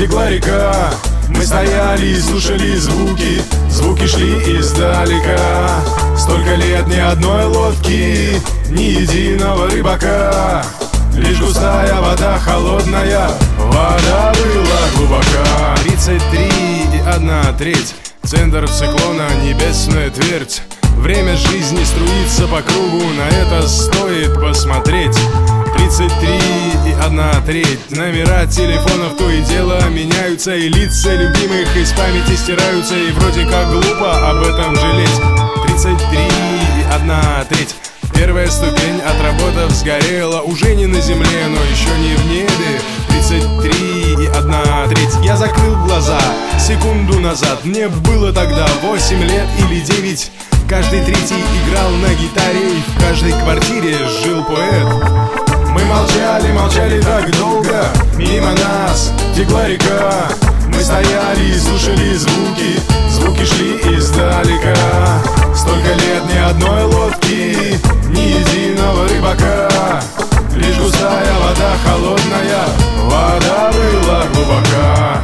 текла река. Мы стояли и слушали звуки, звуки шли издалека. Столько лет ни одной лодки, ни единого рыбака. Лишь густая вода, холодная, вода была глубока. 33,1/3, центр циклона, небесная твердь. Время жизни струится по кругу, на это стоит посмотреть. 33,1/3, номера телефонов то и дело меняются, и лица любимых из памяти стираются, и вроде как глупо об этом жалеть. 33,1/3, первая ступень, отработав, сгорела. Уже не на земле, но еще не в небе. 33,1/3, я закрыл глаза секунду назад. Мне было тогда 8 лет или 9. Каждый третий играл на гитаре, и в каждой квартире жил поэт. Мы молчали, молчали так долго, мимо нас текла река. Мы стояли и слушали звуки, звуки шли издалека. Столько лет ни одной лодки, ни единого рыбака. Лишь густая вода, холодная, вода была глубока.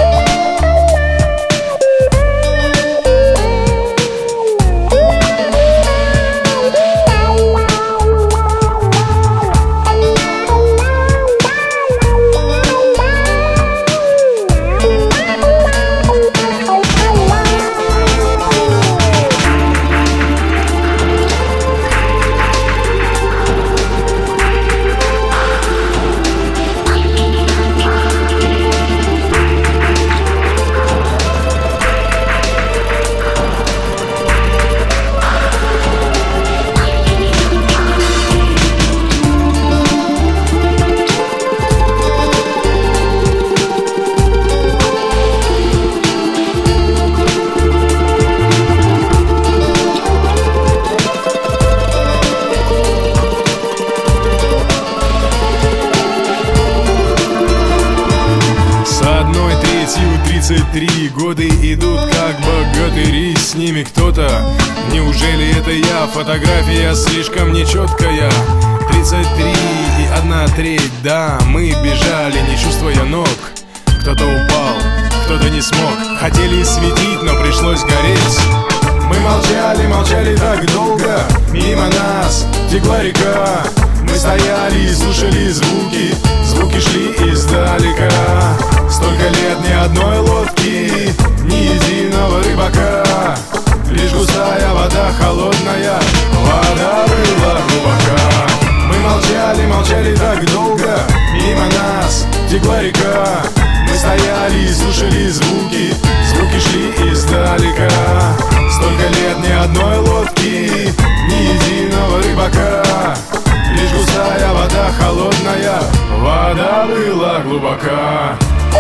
Три года идут как богатыри, с ними кто-то. Неужели это я? Фотография слишком нечеткая. 33,1/3, да, мы бежали, не чувствуя ног. Кто-то упал, кто-то не смог. Хотели светить, но пришлось гореть. Мы молчали, молчали так долго, мимо нас текла река. Мы стояли и слушали звуки, звуки шли издалека. Столько лет ни одной лодки, ни единого рыбака. Лишь густая вода, холодная, вода была глубока. Мы молчали, молчали так долго, мимо нас текла река. Мы стояли и слушали звуки, звуки шли издалека. Столько лет ни одной лодки, ни единого рыбака. Лишь густая вода, холодная, вода была глубока.